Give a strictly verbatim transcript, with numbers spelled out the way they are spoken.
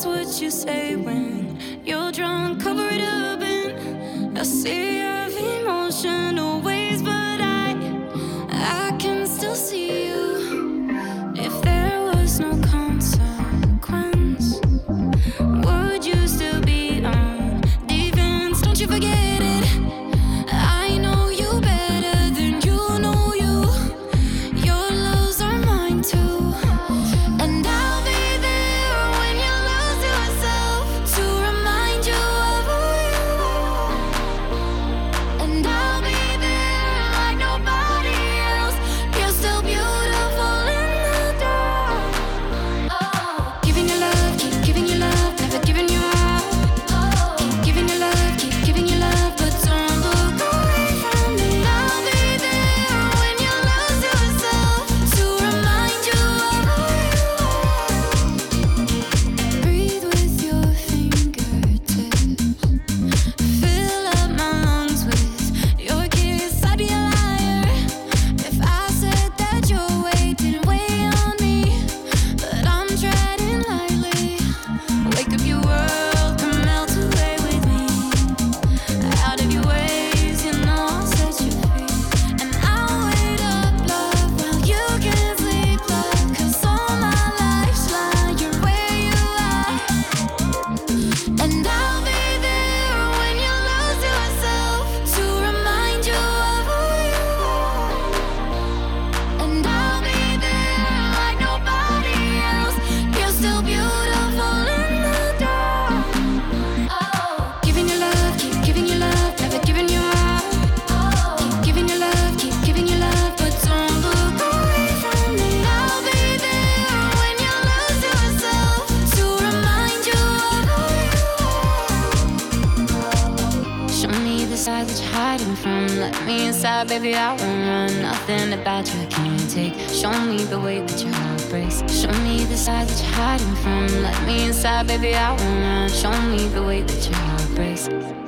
just what you say when you're drunk. Cover it up in a sea of emotional waves, but I, I can still see you. If there was no consequence, would you still be on defense? Don't you forget it. I know you better than you know you. Your loves are mine too, and I'll be there when you lose yourself to remind you of who you are. And I'll be there like nobody else. You're still beautiful in the dark. Oh, giving you love, keep giving you love, never giving you up. Oh, keep giving you love, keep giving you love, but don't look away from me. I'll be there when you lose yourself to remind you of who you are. Breathe with your fingertips. Fill up my lungs with your kiss. I'd be a liar if I said that your weight didn't weigh on me, but I'm treading lightly. Wake up, your world, come melt away with me. Out of your ways, you know I'll set you free. And I'll wait up, love, while you can't sleep, love, 'cause all my life's lying where you are. And I'll be there when you lose yourself to remind you of who you are. And I'll be there like nobody else. You're still beautiful in the dark. Oh, giving you love, keep giving you love, never giving you up. Oh, keep giving you love, keep giving you love, but don't look away from me. I'll be there when you lose yourself to remind you of who you are. Show me the side that you're hiding from. Let me inside, baby, I won't run. Nothing about you I can't take. Show me the way that your heart breaks. Show me the side that you're hiding from. Let me inside, baby, I won't run. Show me the way that your heart breaks.